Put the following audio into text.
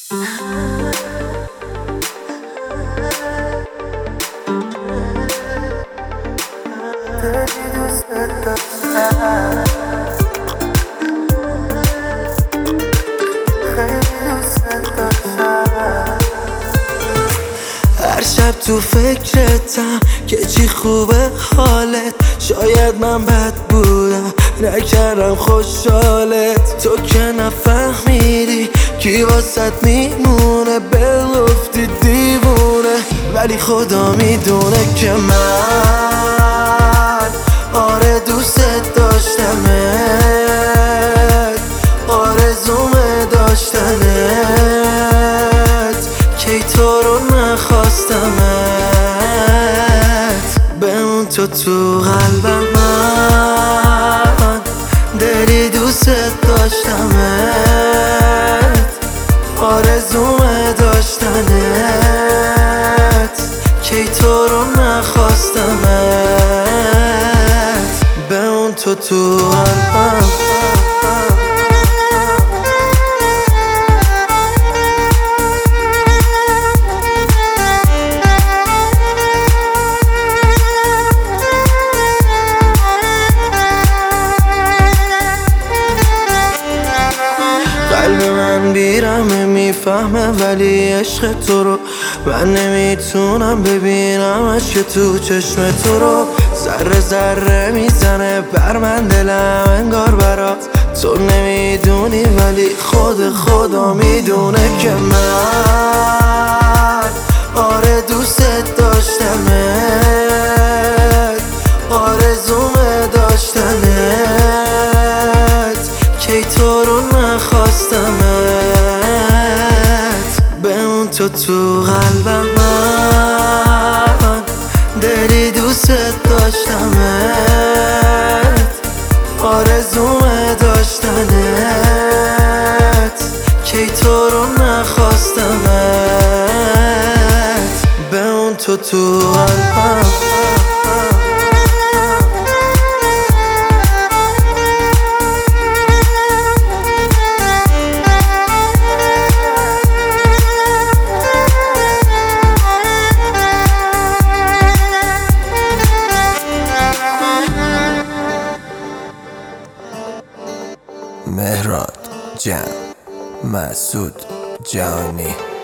هر شب تو فکرتم که چی خوبه حالت. شاید من بد بودم نکردم خوشحالت. تو که نفهمیدی کی واسط میمونه، بگفتی دیوونه. ولی خدا میدونه که من آره دوست داشتمت، آرزومه داشتنت، کی تو رو نخواستمت. بمون تو قلبم، من دلی دوست داشتمت، آرزومه داشتنت، کی تو رو نخواستمت. بمون تو قلبم. قلب من بیرمه میفهمه ولی عشق تو رو من نمیتونم ببینمش که تو چشم تو رو. ذره ذره میزنه بر من دلم انگار برات. تو نمیدونی ولی خدا میدونه که من آره دوست داشتمت، آرزومه داشتنت، کی تو رو نخواستمت. بمون تو قلبم، من دلی دوست داشتمت، آرزومه داشتنت، کی تو رو نخواستمت. بمون تو قلبم. مهراد جان، مسعود جانی.